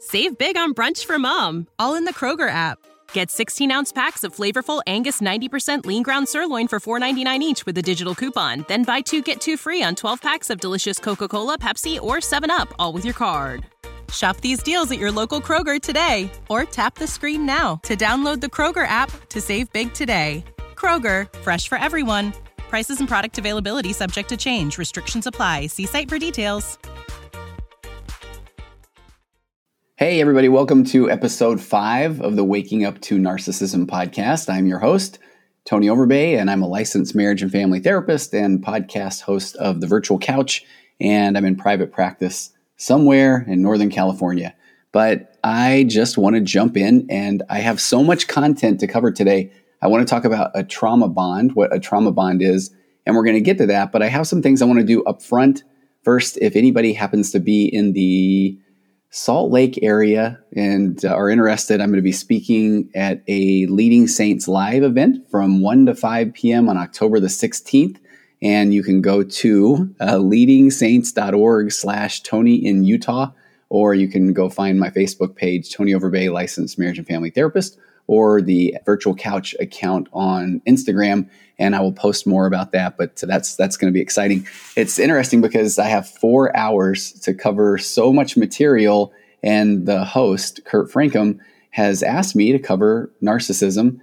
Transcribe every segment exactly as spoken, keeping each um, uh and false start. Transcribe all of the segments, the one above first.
Save big on brunch for mom, all in the Kroger app. Get sixteen-ounce packs of flavorful Angus ninety percent lean ground sirloin for four ninety-nine each with a digital coupon. Then buy two, get two free on twelve packs of delicious Coca-Cola, Pepsi, or seven up, all with your card. Shop these deals at your local Kroger today, or tap the screen now to download the Kroger app to save big today. Kroger, fresh for everyone. Prices and product availability subject to change. Restrictions apply. See site for details. Hey, everybody. Welcome to episode five of the Waking Up to Narcissism podcast. I'm your host, Tony Overbay, and I'm a licensed marriage and family therapist and podcast host of The Virtual Couch, and I'm in private practice somewhere in Northern California. But I just want to jump in, and I have so much content to cover today. I want to talk about a trauma bond, what a trauma bond is, and we're going to get to that, but I have some things I want to do up front. First, if anybody happens to be in the Salt Lake area and uh, are interested, I'm going to be speaking at a Leading Saints live event from one to five p.m. on October the sixteenth. And you can go to uh, leading saints dot org slash Tony in Utah, or you can go find my Facebook page, Tony Overbay, licensed marriage and family therapist, or the Virtual Couch account on Instagram, and I will post more about that, but that's that's going to be exciting. It's interesting because I have four hours to cover so much material, and the host, Kurt Francom, has asked me to cover narcissism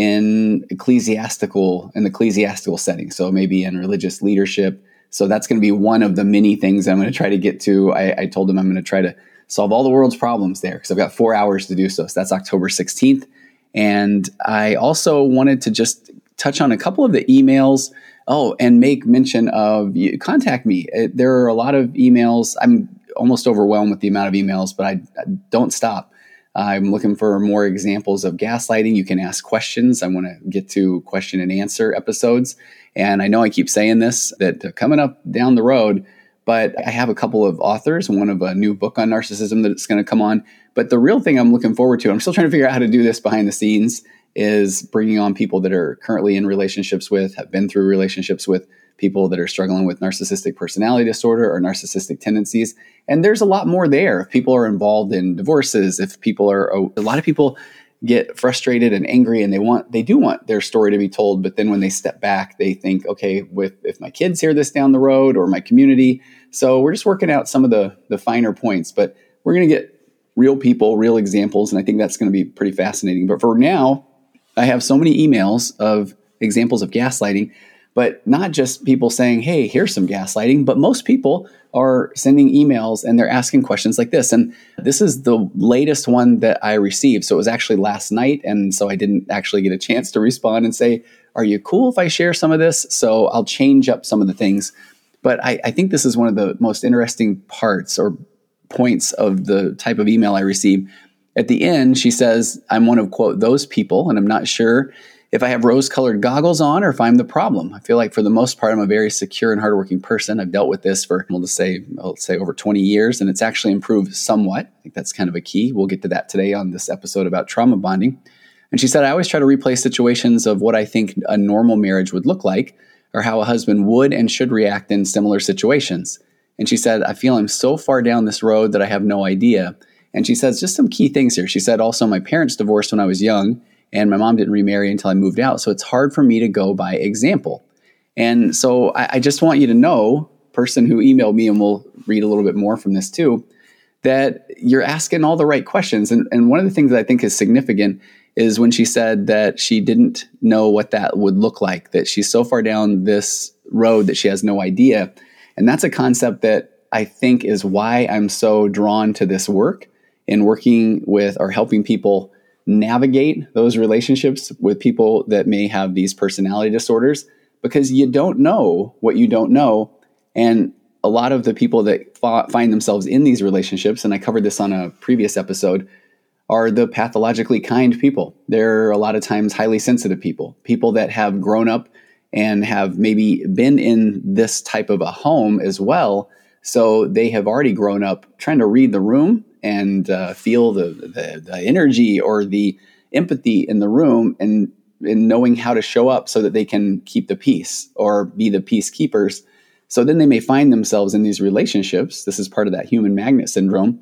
in ecclesiastical, in the ecclesiastical setting, so maybe in religious leadership. So that's going to be one of the many things I'm going to try to get to. I, I told him I'm going to try to solve all the world's problems there, because I've got four hours to do so. So that's October sixteenth. And I also wanted to just touch on a couple of the emails. Oh, and make mention of, you, contact me. It, there are a lot of emails. I'm almost overwhelmed with the amount of emails, but I, I don't stop. I'm looking for more examples of gaslighting. You can ask questions. I want to get to question and answer episodes. And I know I keep saying this, that uh, coming up down the road, but I have a couple of authors, one of a new book on narcissism that's going to come on. But the real thing I'm looking forward to, I'm still trying to figure out how to do this behind the scenes, is bringing on people that are currently in relationships with, have been through relationships with people that are struggling with narcissistic personality disorder or narcissistic tendencies. And there's a lot more there. If people are involved in divorces, if people are, a lot of people get frustrated and angry, and they want, they do want their story to be told. But then when they step back, they think, okay, with, if my kids hear this down the road, or my community. So we're just working out some of the, the finer points, but we're going to get real people, real examples. And I think that's going to be pretty fascinating. But for now, I have so many emails of examples of gaslighting, but not just people saying, hey, here's some gaslighting, but most people are sending emails and they're asking questions like this. And this is the latest one that I received. So it was actually last night. And so I didn't actually get a chance to respond and say, are you cool if I share some of this? So I'll change up some of the things. But I, I think this is one of the most interesting parts or points of the type of email I received. At the end, she says, I'm one of, quote, those people, and I'm not sure if I have rose-colored goggles on or if I'm the problem. I feel like for the most part, I'm a very secure and hardworking person. I've dealt with this for, we'll just say, I'll say over twenty years, and it's actually improved somewhat. I think that's kind of a key. We'll get to that today on this episode about trauma bonding. And she said, I always try to replay situations of what I think a normal marriage would look like, or how a husband would and should react in similar situations. And she said, I feel I'm so far down this road that I have no idea. And she says just some key things here. She said, also, my parents divorced when I was young, and my mom didn't remarry until I moved out. So it's hard for me to go by example. And so I, I just want you to know, person who emailed me, and we'll read a little bit more from this too, that you're asking all the right questions. And, and one of the things that I think is significant is when she said that she didn't know what that would look like, that she's so far down this road that she has no idea. And that's a concept that I think is why I'm so drawn to this work, in working with or helping people navigate those relationships with people that may have these personality disorders, because you don't know what you don't know. And a lot of the people that fa- find themselves in these relationships, and I covered this on a previous episode, are the pathologically kind people. They're a lot of times highly sensitive people, people that have grown up and have maybe been in this type of a home as well. So they have already grown up trying to read the room and uh, feel the, the the energy or the empathy in the room, and, and knowing how to show up so that they can keep the peace or be the peacekeepers. So then they may find themselves in these relationships. This is part of that human magnet syndrome,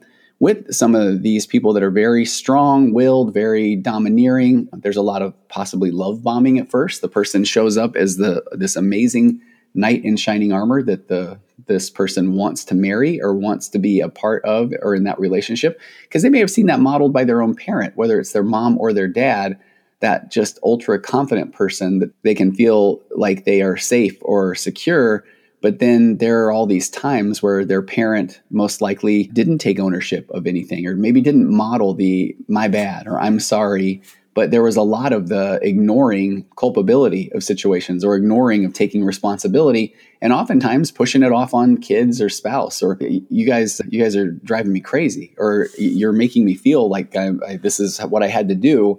with some of these people that are very strong-willed, very domineering. There's a lot of possibly love bombing at first. The person shows up as the this amazing knight in shining armor that the this person wants to marry or wants to be a part of or in that relationship, because they may have seen that modeled by their own parent, whether it's their mom or their dad, that just ultra confident person that they can feel like they are safe or secure. But then there are all these times where their parent most likely didn't take ownership of anything, or maybe didn't model the my bad or I'm sorry. But there was a lot of the ignoring culpability of situations or ignoring of taking responsibility, and oftentimes pushing it off on kids or spouse, or you guys, you guys are driving me crazy, or you're making me feel like I, I, this is what I had to do.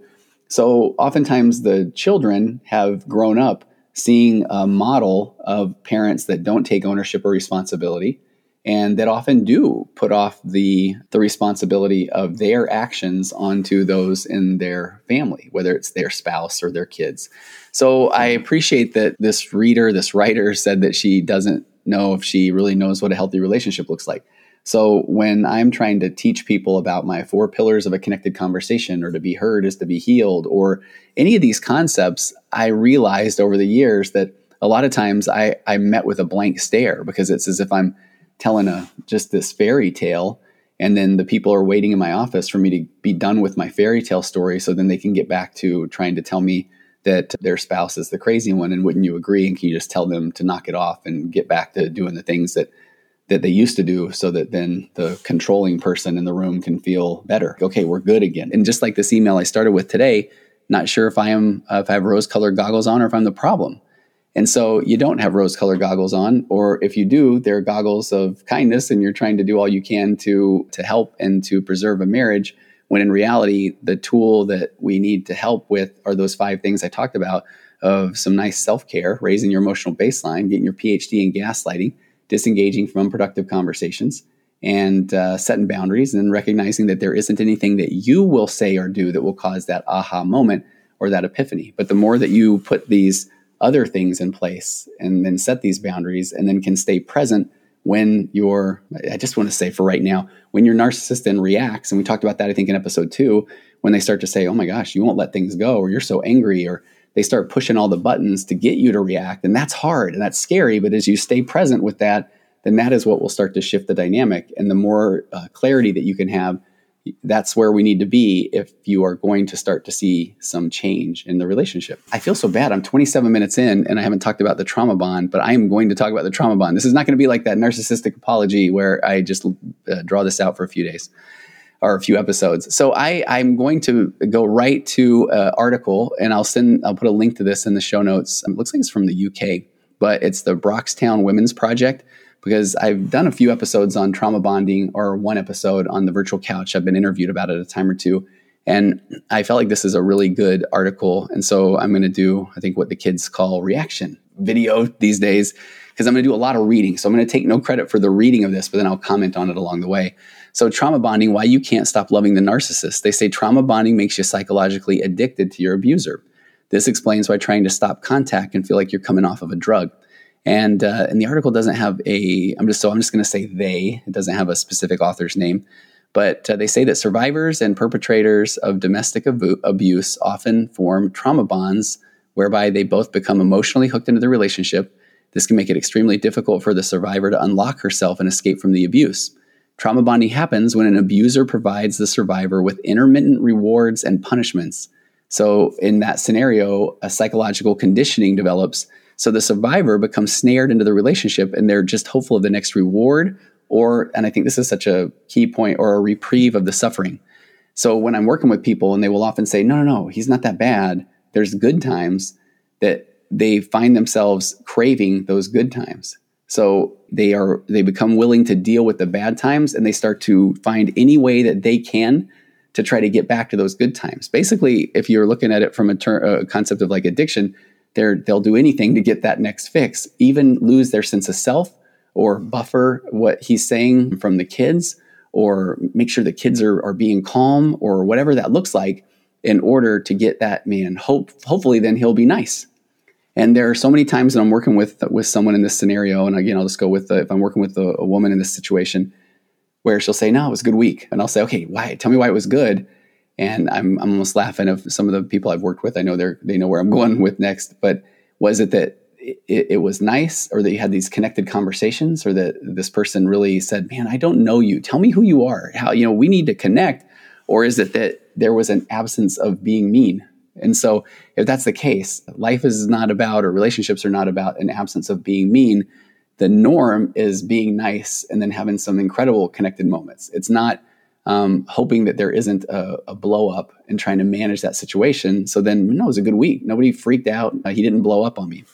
So oftentimes the children have grown up seeing a model of parents that don't take ownership or responsibility, and that often do put off the, the responsibility of their actions onto those in their family, whether it's their spouse or their kids. So I appreciate that this reader, this writer said that she doesn't know if she really knows what a healthy relationship looks like. So when I'm trying to teach people about my four pillars of a connected conversation, or to be heard is to be healed, or any of these concepts, I realized over the years that a lot of times I, I met with a blank stare, because it's as if I'm telling a just this fairy tale, and then the people are waiting in my office for me to be done with my fairy tale story, so then they can get back to trying to tell me that their spouse is the crazy one, and wouldn't you agree, and can you just tell them to knock it off and get back to doing the things that that they used to do, so that then the controlling person in the room can feel better. Okay, we're good again. And just like this email I started with today, not sure if I am uh, if I have rose-colored goggles on or if I'm the problem. And so you don't have rose-colored goggles on, or if you do, they're goggles of kindness, and you're trying to do all you can to to help and to preserve a marriage, when in reality, the tool that we need to help with are those five things I talked about, of some nice self-care, raising your emotional baseline, getting your P H D in gaslighting, disengaging from unproductive conversations, and uh, setting boundaries, and recognizing that there isn't anything that you will say or do that will cause that aha moment or that epiphany. But the more that you put these other things in place and then set these boundaries, and then can stay present when you're, I just want to say for right now, when your narcissist then reacts, and we talked about that, I think in episode two, when they start to say, oh my gosh, you won't let things go, or you're so angry, or they start pushing all the buttons to get you to react. And that's hard and that's scary. But as you stay present with that, then that is what will start to shift the dynamic. And the more uh, clarity that you can have, that's where we need to be if you are going to start to see some change in the relationship. I feel so bad. I'm twenty-seven minutes in and I haven't talked about the trauma bond, but I am going to talk about the trauma bond. This is not going to be like that narcissistic apology where I just uh, draw this out for a few days or a few episodes. So I, I'm going to go right to an article, and I'll send, I'll put a link to this in the show notes. It looks like it's from the U K, but it's the Broxtown Women's Project, because I've done a few episodes on trauma bonding, or one episode on the virtual couch. I've been interviewed about it a time or two. And I felt like this is a really good article. And so I'm going to do, I think, what the kids call reaction video these days, because I'm going to do a lot of reading. So I'm going to take no credit for the reading of this, but then I'll comment on it along the way. So trauma bonding, why you can't stop loving the narcissist. They say trauma bonding makes you psychologically addicted to your abuser. This explains why trying to stop contact can feel like you're coming off of a drug. And uh, and the article doesn't have a, I'm just, so I'm just going to say they, it doesn't have a specific author's name, but uh, they say that survivors and perpetrators of domestic abu- abuse often form trauma bonds whereby they both become emotionally hooked into the relationship. This can make it extremely difficult for the survivor to unlock herself and escape from the abuse. Trauma bonding happens when an abuser provides the survivor with intermittent rewards and punishments. So in that scenario, a psychological conditioning develops. So the survivor becomes snared into the relationship, and they're just hopeful of the next reward, or, and I think this is such a key point, or a reprieve of the suffering. So when I'm working with people, and they will often say, no, no, no, he's not that bad. There's good times, that they find themselves craving those good times. So they are, they become willing to deal with the bad times, and they start to find any way that they can to try to get back to those good times. Basically, if you're looking at it from a, ter- a concept of like addiction, they're, they'll do anything to get that next fix, even lose their sense of self, or buffer what he's saying from the kids, or make sure the kids are, are being calm, or whatever that looks like, in order to get that man, hope, hopefully then he'll be nice. And there are so many times that I'm working with with someone in this scenario, and again, I'll just go with the, if I'm working with a, a woman in this situation, where she'll say, no, it was a good week. And I'll say, okay, why? Tell me why it was good. And I'm, I'm almost laughing of some of the people I've worked with. I know they're, they know where I'm going with next, but was it that it, it was nice, or that you had these connected conversations, or that this person really said, man, I don't know you. Tell me who you are. How, you know, we need to connect. Or is it that there was an absence of being mean? And so if that's the case, life is not about, or relationships are not about an absence of being mean. The norm is being nice and then having some incredible connected moments. It's not um, hoping that there isn't a, a blow up and trying to manage that situation. So then, no, it was a good week. Nobody freaked out. Uh, he didn't blow up on me.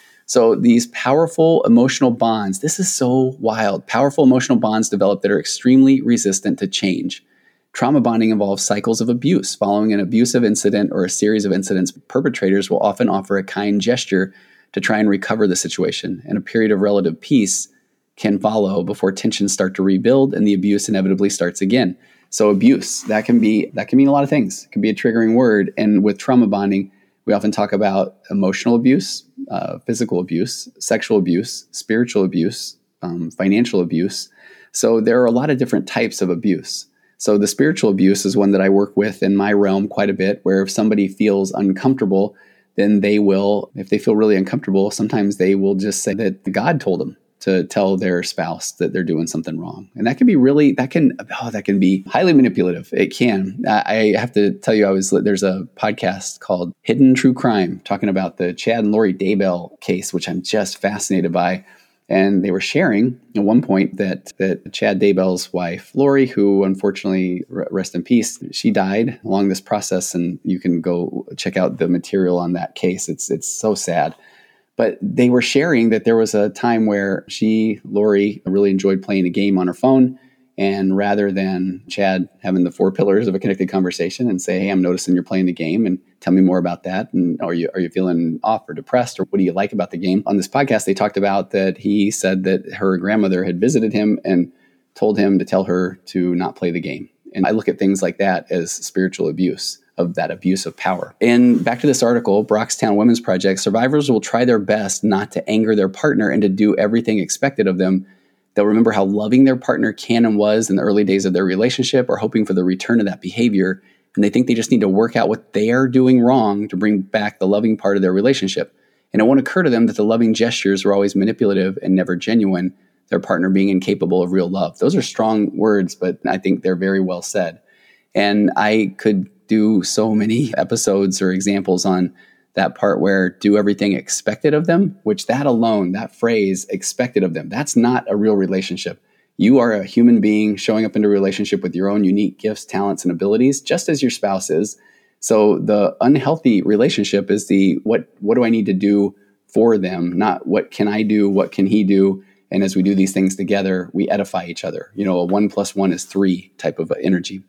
So these powerful emotional bonds, this is so wild. Powerful emotional bonds develop that are extremely resistant to change. Trauma bonding involves cycles of abuse. Following an abusive incident or a series of incidents, perpetrators will often offer a kind gesture to try and recover the situation, and a period of relative peace can follow before tensions start to rebuild and the abuse inevitably starts again. So abuse, that can be that can mean a lot of things. It can be a triggering word. And with trauma bonding, we often talk about emotional abuse, uh, physical abuse, sexual abuse, spiritual abuse, um, financial abuse. So there are a lot of different types of abuse. So the spiritual abuse is one that I work with in my realm quite a bit, where if somebody feels uncomfortable, then they will, if they feel really uncomfortable, sometimes they will just say that God told them to tell their spouse that they're doing something wrong. And that can be really, that can, oh, that can be highly manipulative. It can. I, I have to tell you, I was, there's a podcast called Hidden True Crime talking about the Chad and Lori Daybell case, which I'm just fascinated by. And they were sharing at one point that that Chad Daybell's wife, Lori, who unfortunately, rest in peace, she died along this process. And you can go check out the material on that case. It's it's so sad. But they were sharing that there was a time where she, Lori, really enjoyed playing a game on her phone. And rather than Chad having the four pillars of a connected conversation and say, hey, I'm noticing you're playing the game and tell me more about that. And are you are you feeling off or depressed, or what do you like about the game? On this podcast, they talked about that he said that her grandmother had visited him and told him to tell her to not play the game. And I look at things like that as spiritual abuse, of that abuse of power. And back to this article, Broxtown Women's Project, survivors will try their best not to anger their partner and to do everything expected of them. They'll remember how loving their partner can and was in the early days of their relationship, or hoping for the return of that behavior. And they think they just need to work out what they are doing wrong to bring back the loving part of their relationship. And it won't occur to them that the loving gestures were always manipulative and never genuine, their partner being incapable of real love. Those are strong words, but I think they're very well said. And I could do so many episodes or examples on that part where do everything expected of them, which that alone, that phrase, expected of them, that's not a real relationship. You are a human being showing up into a relationship with your own unique gifts, talents, and abilities, just as your spouse is. So the unhealthy relationship is the what, what do I need to do for them? Not what can I do? What can he do? And as we do these things together, we edify each other. You know, a one plus one is three type of energy.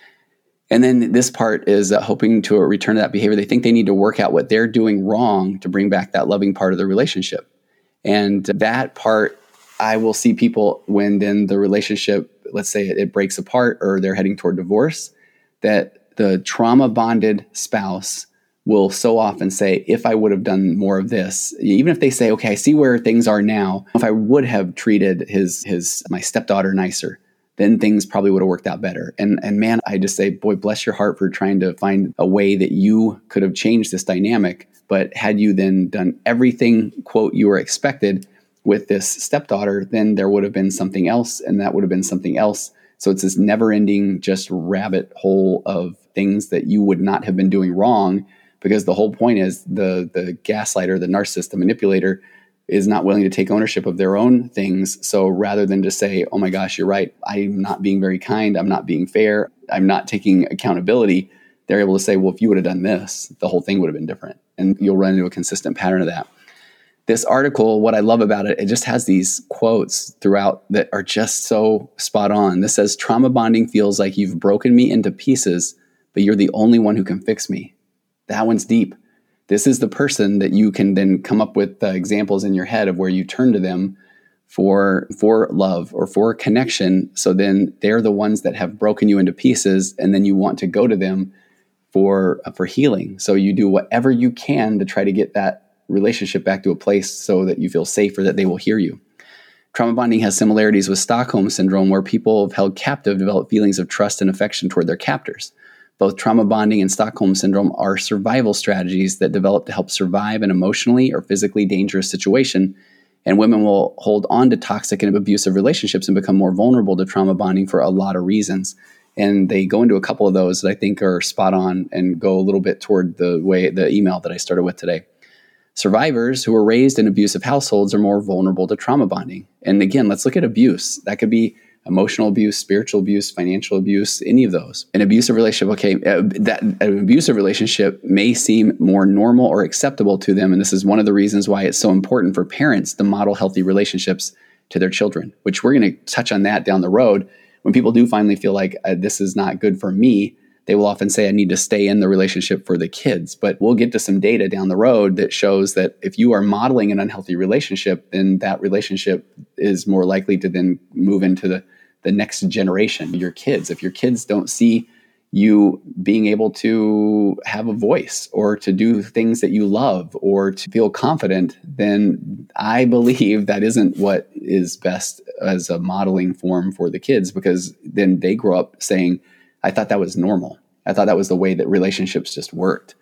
And then this part is uh, hoping to return to that behavior. They think they need to work out what they're doing wrong to bring back that loving part of the relationship. And that part, I will see people when then the relationship, let's say it, it breaks apart or they're heading toward divorce, that the trauma bonded spouse will so often say, if I would have done more of this, even if they say, okay, I see where things are now. If I would have treated his his my stepdaughter nicer, then things probably would have worked out better. And and man, I just say, boy, bless your heart for trying to find a way that you could have changed this dynamic. But had you then done everything, quote, you were expected with this stepdaughter, then there would have been something else, and that would have been something else. So it's this never-ending just rabbit hole of things that you would not have been doing wrong, because the whole point is the the gaslighter, the narcissist, the manipulator is not willing to take ownership of their own things. So rather than just say, oh my gosh, you're right, I'm not being very kind, I'm not being fair, I'm not taking accountability, they're able to say, well, if you would have done this, the whole thing would have been different. And you'll run into a consistent pattern of that. This article, what I love about it, it just has these quotes throughout that are just so spot on. This says, trauma bonding feels like you've broken me into pieces, but you're the only one who can fix me. That one's deep. This is the person that you can then come up with uh, examples in your head of where you turn to them for, for love or for connection. So then they're the ones that have broken you into pieces, and then you want to go to them for, uh, for healing. So you do whatever you can to try to get that relationship back to a place so that you feel safe or that they will hear you. Trauma bonding has similarities with Stockholm Syndrome, where people held captive develop feelings of trust and affection toward their captors. Both trauma bonding and Stockholm Syndrome are survival strategies that develop to help survive an emotionally or physically dangerous situation, and women will hold on to toxic and abusive relationships and become more vulnerable to trauma bonding for a lot of reasons. And they go into a couple of those that I think are spot on and go a little bit toward the way the email that I started with today. Survivors who were raised in abusive households are more vulnerable to trauma bonding. And again, let's look at abuse. That could be emotional abuse, spiritual abuse, financial abuse, any of those. An abusive relationship, okay, uh, that an abusive relationship may seem more normal or acceptable to them. And this is one of the reasons why it's so important for parents to model healthy relationships to their children, which we're going to touch on that down the road. When people do finally feel like uh, this is not good for me, they will often say, I need to stay in the relationship for the kids. But we'll get to some data down the road that shows that if you are modeling an unhealthy relationship, then that relationship is more likely to then move into the, the next generation, your kids. If your kids don't see you being able to have a voice or to do things that you love or to feel confident, then I believe that isn't what is best as a modeling form for the kids, because then they grow up saying, I thought that was normal. I thought that was the way that relationships just worked.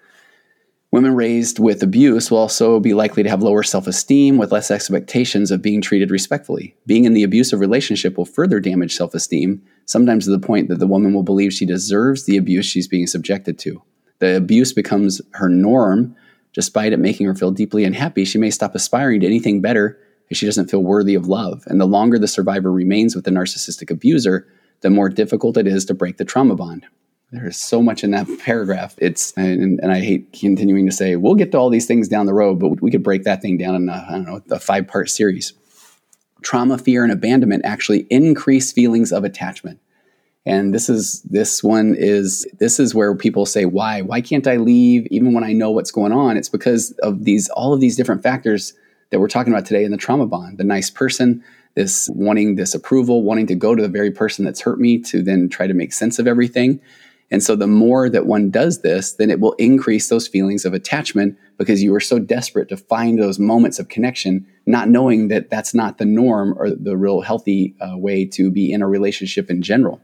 Women raised with abuse will also be likely to have lower self-esteem with less expectations of being treated respectfully. Being in the abusive relationship will further damage self-esteem, sometimes to the point that the woman will believe she deserves the abuse she's being subjected to. The abuse becomes her norm. Despite it making her feel deeply unhappy, she may stop aspiring to anything better if she doesn't feel worthy of love. And the longer the survivor remains with the narcissistic abuser, the more difficult it is to break the trauma bond. There's so much in that paragraph. It's and, and I hate continuing to say, we'll get to all these things down the road, but we could break that thing down in a, I don't know, a five-part series. Trauma, fear, and abandonment actually increase feelings of attachment. And this is this one is this is where people say, why? Why can't I leave even when I know what's going on? It's because of these all of these different factors that we're talking about today in the trauma bond. The nice person, this wanting this approval, wanting to go to the very person that's hurt me to then try to make sense of everything. And so the more that one does this, then it will increase those feelings of attachment because you are so desperate to find those moments of connection, not knowing that that's not the norm or the real healthy uh, way to be in a relationship in general.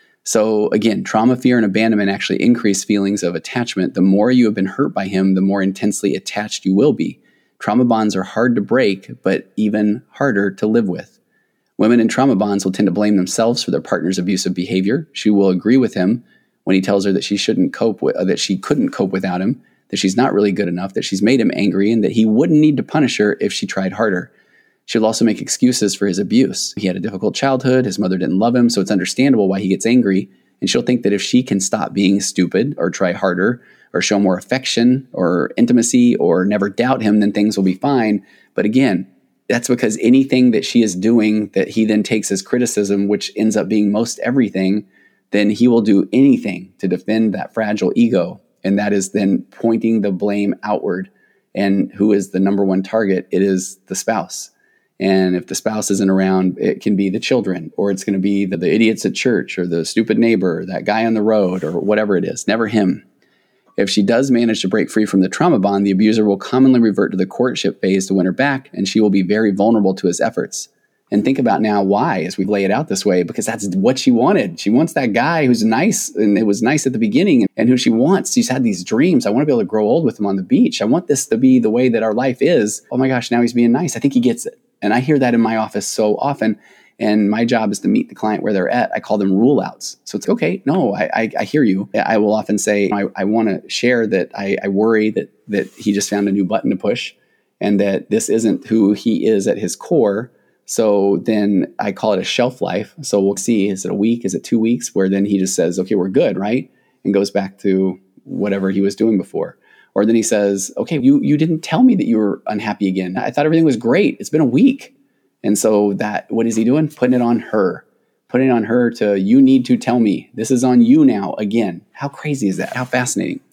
So again, trauma, fear, and abandonment actually increase feelings of attachment. The more you have been hurt by him, the more intensely attached you will be. Trauma bonds are hard to break, but even harder to live with. Women in trauma bonds will tend to blame themselves for their partner's abusive behavior. She will agree with him when he tells her that she shouldn't cope with, uh, that she couldn't cope without him, that she's not really good enough, that she's made him angry, and that he wouldn't need to punish her if she tried harder. She'll also make excuses for his abuse. He had a difficult childhood, his mother didn't love him, so it's understandable why he gets angry, and she'll think that if she can stop being stupid or try harder or show more affection or intimacy or never doubt him, then things will be fine. But again, that's because anything that she is doing that he then takes as criticism, which ends up being most everything, then he will do anything to defend that fragile ego. And that is then pointing the blame outward. And who is the number one target? It is the spouse. And if the spouse isn't around, it can be the children, or it's going to be the, the idiots at church, or the stupid neighbor, or that guy on the road, or whatever it is, never him. If she does manage to break free from the trauma bond, the abuser will commonly revert to the courtship phase to win her back, and she will be very vulnerable to his efforts. And think about now why, as we lay it out this way, because that's what she wanted. She wants that guy who's nice, and it was nice at the beginning, and who she wants. She's had these dreams. I want to be able to grow old with him on the beach. I want this to be the way that our life is. Oh my gosh, now he's being nice. I think he gets it. And I hear that in my office so often. And my job is to meet the client where they're at. I call them rule outs. So it's okay. No, I, I, I hear you. I will often say, I, I want to share that I, I worry that that he just found a new button to push and that this isn't who he is at his core. So then I call it a shelf life. So we'll see, is it a week? Is it two weeks? Where then he just says, okay, we're good, right? And goes back to whatever he was doing before. Or then he says, okay, you, you didn't tell me that you were unhappy again. I thought everything was great. It's been a week. And so that, what is he doing? Putting it on her, putting it on her to, you need to tell me. This is on you now again. How crazy is that? How fascinating.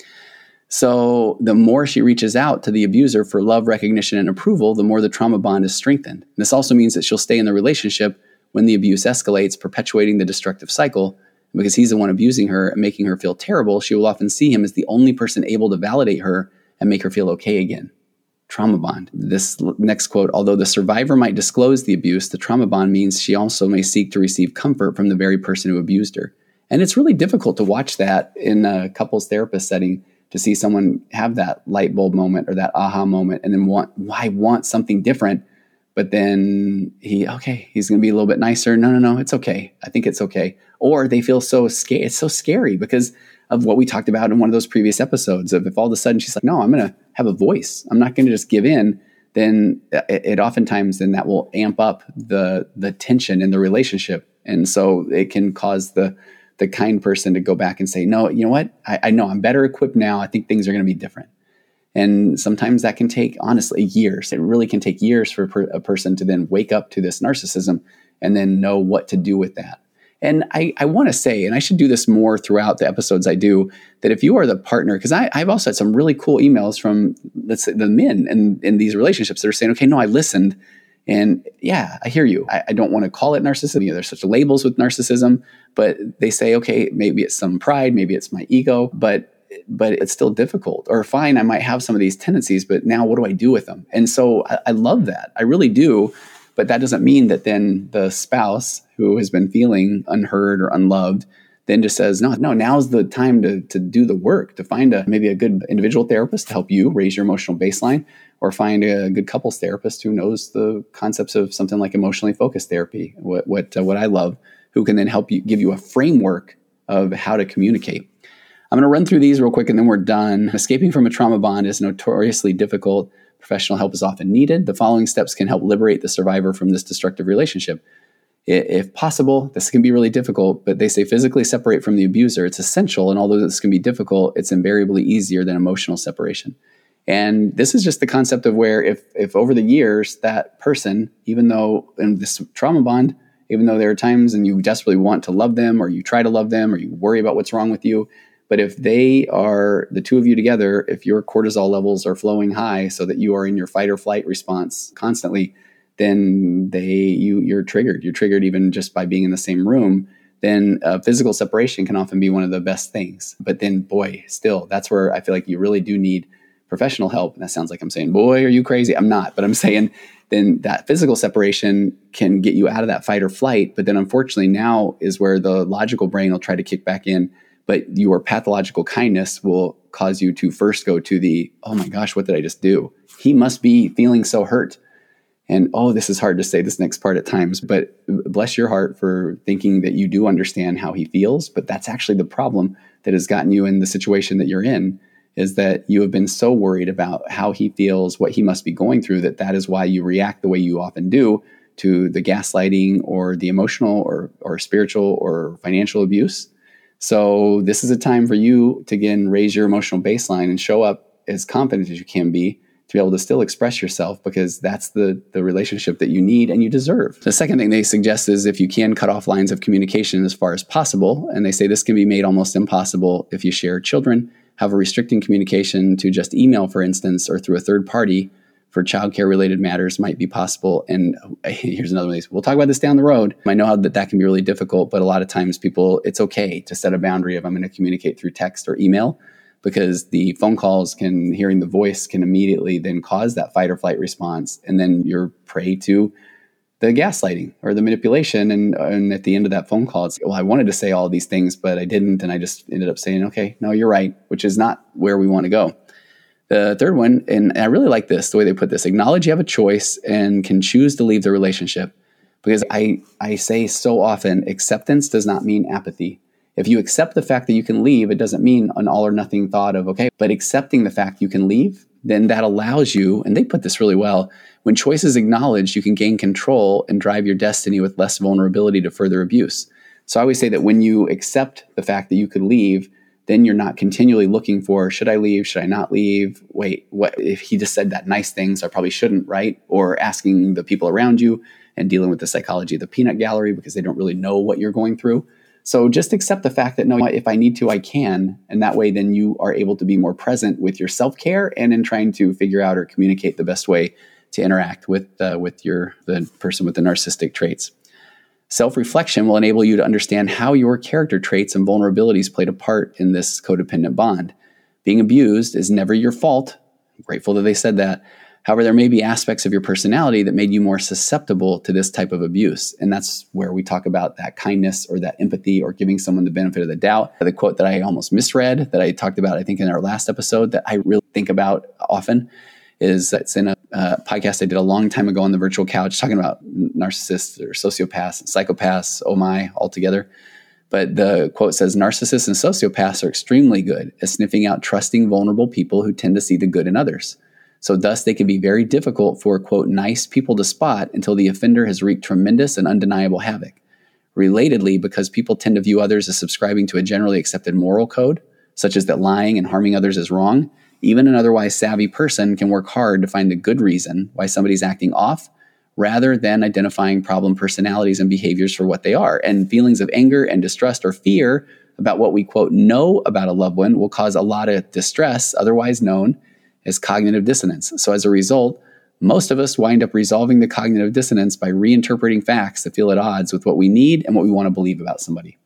So the more she reaches out to the abuser for love, recognition, and approval, the more the trauma bond is strengthened. This also means that she'll stay in the relationship when the abuse escalates, perpetuating the destructive cycle. And because he's the one abusing her and making her feel terrible, she will often see him as the only person able to validate her and make her feel okay again. trauma bond. This next quote, although the survivor might disclose the abuse, the trauma bond means she also may seek to receive comfort from the very person who abused her. And it's really difficult to watch that in a couples therapist setting, to see someone have that light bulb moment or that aha moment and then want, why want something different? But then he, okay, he's going to be a little bit nicer. No, no, no, it's okay. I think it's okay. Or they feel so scared. It's so scary because of what we talked about in one of those previous episodes of if all of a sudden she's like, no, I'm going to have a voice. I'm not going to just give in. Then it, it oftentimes then that will amp up the the tension in the relationship. And so it can cause the the kind person to go back and say, no, you know what? I, I know I'm better equipped now. I think things are going to be different. And sometimes that can take, honestly, years. It really can take years for a person to then wake up to this narcissism and then know what to do with that. And I, I want to say, and I should do this more throughout the episodes I do, that if you are the partner, because I've also had some really cool emails from, let's say, the men in, in these relationships that are saying, okay, no, I listened. And yeah, I hear you. I, I don't want to call it narcissism. You know, there's such labels with narcissism, but they say, okay, maybe it's some pride, maybe it's my ego, but but it's still difficult. Or fine, I might have some of these tendencies, but now what do I do with them? And so I, I love that. I really do. But that doesn't mean that then the spouse who has been feeling unheard or unloved then just says, no, no, now's the time to to do the work, to find a maybe a good individual therapist to help you raise your emotional baseline, or find a good couples therapist who knows the concepts of something like emotionally focused therapy, what what uh, what I love, who can then help you, give you a framework of how to communicate. I'm going to run through these real quick and then we're done. Escaping from a trauma bond is notoriously difficult. Professional help is often needed. The following steps can help liberate the survivor from this destructive relationship. If possible, this can be really difficult, but they say physically separate from the abuser. It's essential, and although this can be difficult, it's invariably easier than emotional separation. And this is just the concept of where if if over the years that person, even though in this trauma bond, even though there are times and you desperately want to love them or you try to love them or you worry about what's wrong with you, but if they are, the two of you together, if your cortisol levels are flowing high so that you are in your fight or flight response constantly, then they you you're triggered. You're triggered even just by being in the same room. Then uh, physical separation can often be one of the best things. But then, boy, still, that's where I feel like you really do need professional help. And that sounds like I'm saying, boy, are you crazy? I'm not. But I'm saying then that physical separation can get you out of that fight or flight. But then unfortunately now is where the logical brain will try to kick back in. But your pathological kindness will cause you to first go to the, oh my gosh, what did I just do? He must be feeling so hurt. And, oh, this is hard to say this next part at times, but bless your heart for thinking that you do understand how he feels. But that's actually the problem that has gotten you in the situation that you're in, is that you have been so worried about how he feels, what he must be going through, that that is why you react the way you often do to the gaslighting or the emotional or, or spiritual or financial abuse. So this is a time for you to, again, raise your emotional baseline and show up as confident as you can be to be able to still express yourself, because that's the, the relationship that you need and you deserve. The second thing they suggest is if you can cut off lines of communication as far as possible, and they say this can be made almost impossible if you share children, have a restricting communication to just email, for instance, or through a third party for childcare related matters might be possible. And here's another one. We'll talk about this down the road. I know how that that can be really difficult, but a lot of times people, it's okay to set a boundary of I'm going to communicate through text or email, because the phone calls can, hearing the voice can immediately then cause that fight or flight response. And then you're prey to the gaslighting or the manipulation. And, and at the end of that phone call, it's, well, I wanted to say all these things, but I didn't. And I just ended up saying, okay, no, you're right, which is not where we want to go. The third one, and I really like this, the way they put this, acknowledge you have a choice and can choose to leave the relationship. Because I, I say so often, acceptance does not mean apathy. If you accept the fact that you can leave, it doesn't mean an all or nothing thought of, okay, but accepting the fact you can leave, then that allows you, and they put this really well, when choice is acknowledged, you can gain control and drive your destiny with less vulnerability to further abuse. So I always say that when you accept the fact that you could leave, then you're not continually looking for, should I leave? Should I not leave? Wait, what if he just said that nice thing, so I probably shouldn't, right? Or asking the people around you and dealing with the psychology of the peanut gallery because they don't really know what you're going through. So just accept the fact that, no, if I need to, I can. And that way, then you are able to be more present with your self-care and in trying to figure out or communicate the best way to interact with uh, with your the person with the narcissistic traits. Self-reflection will enable you to understand how your character traits and vulnerabilities played a part in this codependent bond. Being abused is never your fault. I'm grateful that they said that. However, there may be aspects of your personality that made you more susceptible to this type of abuse. And that's where we talk about that kindness or that empathy or giving someone the benefit of the doubt. The quote that I almost misread that I talked about, I think in our last episode, that I really think about often is it's in a uh, podcast I did a long time ago on the virtual couch talking about narcissists or sociopaths and psychopaths, oh my, all together. But the quote says, narcissists and sociopaths are extremely good at sniffing out trusting, vulnerable people who tend to see the good in others. So thus, they can be very difficult for, quote, nice people to spot until the offender has wreaked tremendous and undeniable havoc. Relatedly, because people tend to view others as subscribing to a generally accepted moral code, such as that lying and harming others is wrong, even an otherwise savvy person can work hard to find the good reason why somebody's acting off, rather than identifying problem personalities and behaviors for what they are. And feelings of anger and distrust or fear about what we, quote, know about a loved one will cause a lot of distress, otherwise known as cognitive dissonance. So as a result, most of us wind up resolving the cognitive dissonance by reinterpreting facts that feel at odds with what we need and what we want to believe about somebody.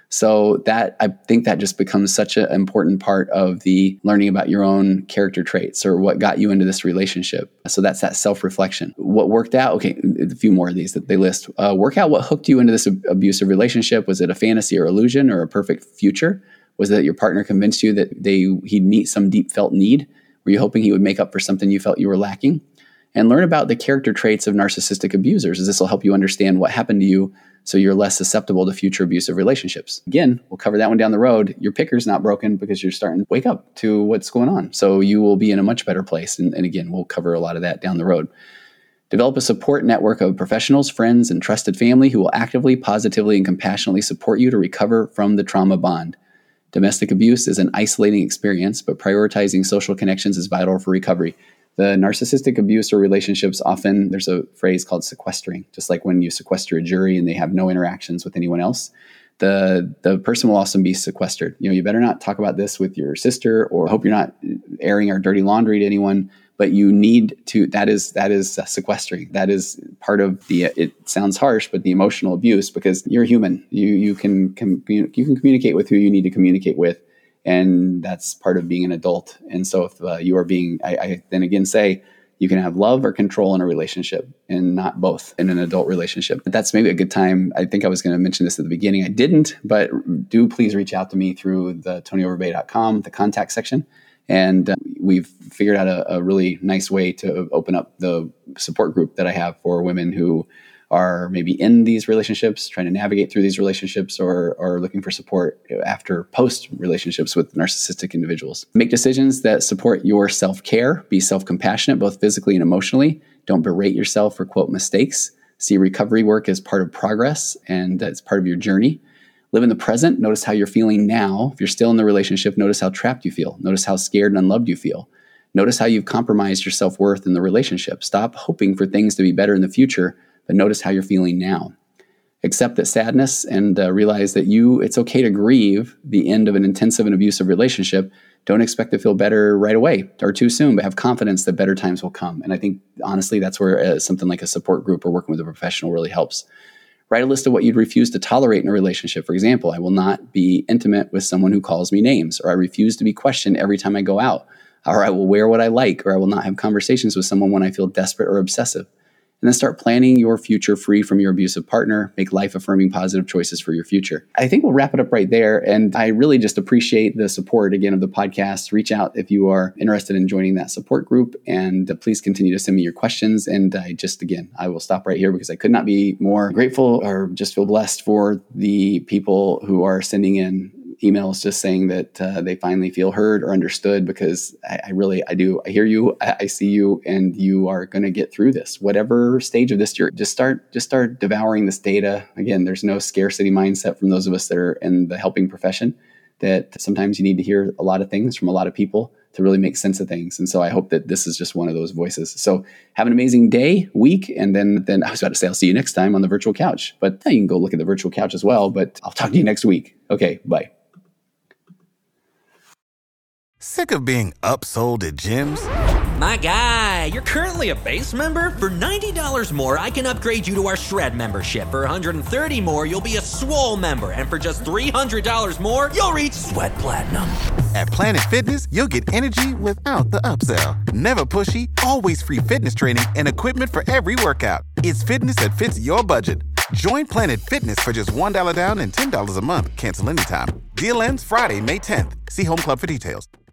So that, I think that just becomes such an important part of the learning about your own character traits or what got you into this relationship. So that's that self-reflection. What worked out? Okay, a few more of these that they list. Uh, work out what hooked you into this ab- abusive relationship. Was it a fantasy or illusion or a perfect future? Was it that your partner convinced you that they he'd meet some deep felt need? Were you hoping he would make up for something you felt you were lacking? And learn about the character traits of narcissistic abusers, as this will help you understand what happened to you so you're less susceptible to future abusive relationships. Again, we'll cover that one down the road. Your picker's not broken because you're starting to wake up to what's going on. So you will be in a much better place. And, and again, we'll cover a lot of that down the road. Develop a support network of professionals, friends, and trusted family who will actively, positively, and compassionately support you to recover from the trauma bond. Domestic abuse is an isolating experience, but prioritizing social connections is vital for recovery. The narcissistic abuse or relationships, often there's a phrase called sequestering, just like when you sequester a jury and they have no interactions with anyone else. The the person will also be sequestered. You know, you better not talk about this with your sister, or hope you're not airing our dirty laundry to anyone, but you need to, that is that is sequestering. That is part of the, it sounds harsh, but the emotional abuse, because you're human. You you can, can you can communicate with who you need to communicate with. And that's part of being an adult. And so if uh, you are being, I, I then again say, you can have love or control in a relationship and not both in an adult relationship. But that's maybe a good time. I think I was going to mention this at the beginning. I didn't, but do please reach out to me through the tony overbay dot com, the contact section. And uh, we've figured out a, a really nice way to open up the support group that I have for women who are maybe in these relationships, trying to navigate through these relationships, or are looking for support after post relationships with narcissistic individuals. Make decisions that support your self-care. Be self-compassionate, both physically and emotionally. Don't berate yourself for, quote, mistakes. See recovery work as part of progress and as part of your journey. Live in the present. Notice how you're feeling now. If you're still in the relationship, notice how trapped you feel. Notice how scared and unloved you feel. Notice how you've compromised your self-worth in the relationship. Stop hoping for things to be better in the future, but notice how you're feeling now. Accept that sadness and uh, realize that you, it's okay to grieve the end of an intensive and abusive relationship. Don't expect to feel better right away or too soon, but have confidence that better times will come. And I think, honestly, that's where uh, something like a support group or working with a professional really helps. Write a list of what you'd refuse to tolerate in a relationship. For example, I will not be intimate with someone who calls me names, or I refuse to be questioned every time I go out, or I will wear what I like, or I will not have conversations with someone when I feel desperate or obsessive. And then start planning your future free from your abusive partner. Make life-affirming positive choices for your future. I think we'll wrap it up right there. And I really just appreciate the support, again, of the podcast. Reach out if you are interested in joining that support group. And uh, please continue to send me your questions. And I just, again, I will stop right here because I could not be more grateful or just feel blessed for the people who are sending in emails just saying that uh, they finally feel heard or understood, because I, I really, I do, I hear you, I, I see you, and you are going to get through this. Whatever stage of this you're, just start, just start devouring this data. Again, there's no scarcity mindset from those of us that are in the helping profession, that sometimes you need to hear a lot of things from a lot of people to really make sense of things. And so I hope that this is just one of those voices. So have an amazing day, week, and then, then I was about to say, I'll see you next time on the virtual couch, but you can go look at the virtual couch as well, but I'll talk to you next week. Okay, bye. Sick of being upsold at gyms? My guy, you're currently a base member? For ninety dollars more, I can upgrade you to our Shred membership. For one hundred thirty dollars more, you'll be a Swole member. And for just three hundred dollars more, you'll reach Sweat Platinum. At Planet Fitness, you'll get energy without the upsell. Never pushy, always free fitness training and equipment for every workout. It's fitness that fits your budget. Join Planet Fitness for just one dollar down and ten dollars a month. Cancel anytime. Deal ends Friday, May tenth. See Home Club for details.